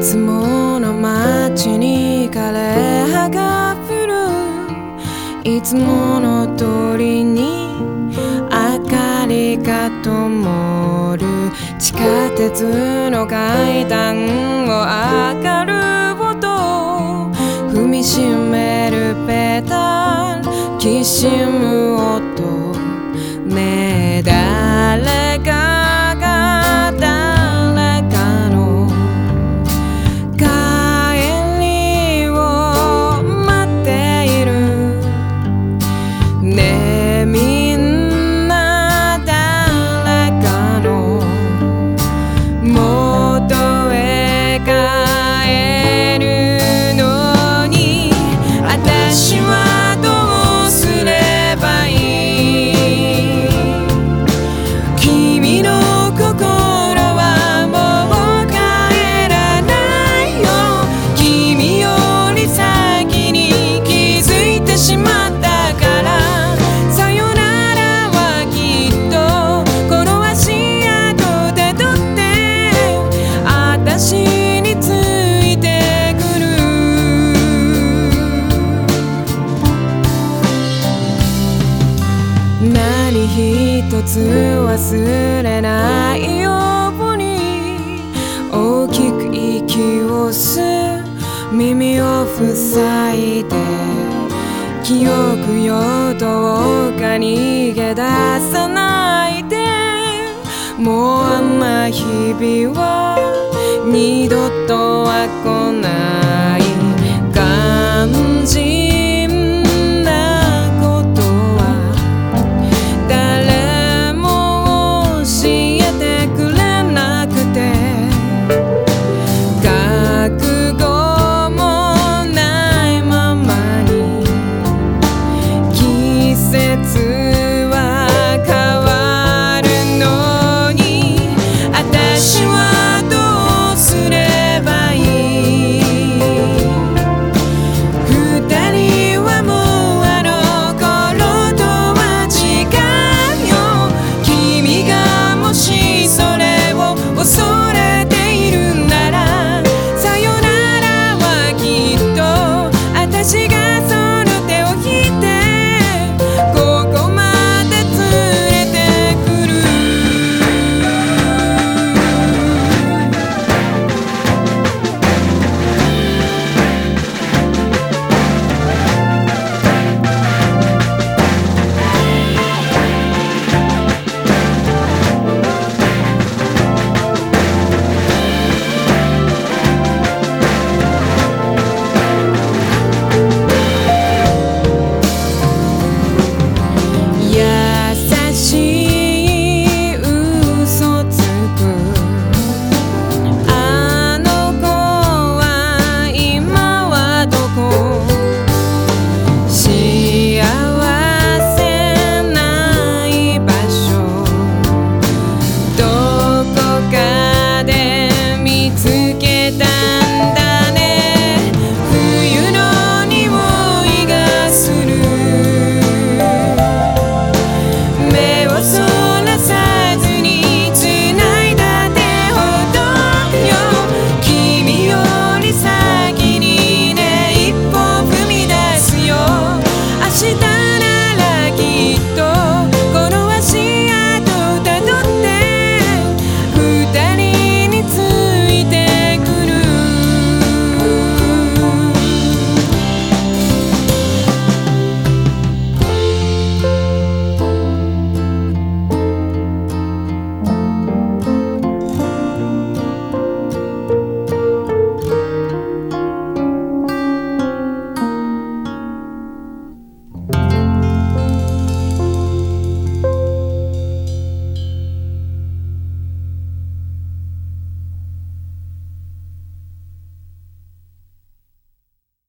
つもの街に枯れ葉が降る、いつもの通りに明かりが灯る、地下鉄の階段を上がる音、踏みしめるペダルきしむ音ねえ、誰かが誰かの帰りを待っているねえ、みんな誰かの元へ帰るのに、私はどうすればいい。君の心はもう帰らないよ。君より先に気づいてしまったから、さよならはきっとこの足跡でとって私についてくる。何一つ忘れないように大きく息を吸う、耳を塞いで記憶よどうか逃げ出さないで、もうあんな日々は二度とは来ない。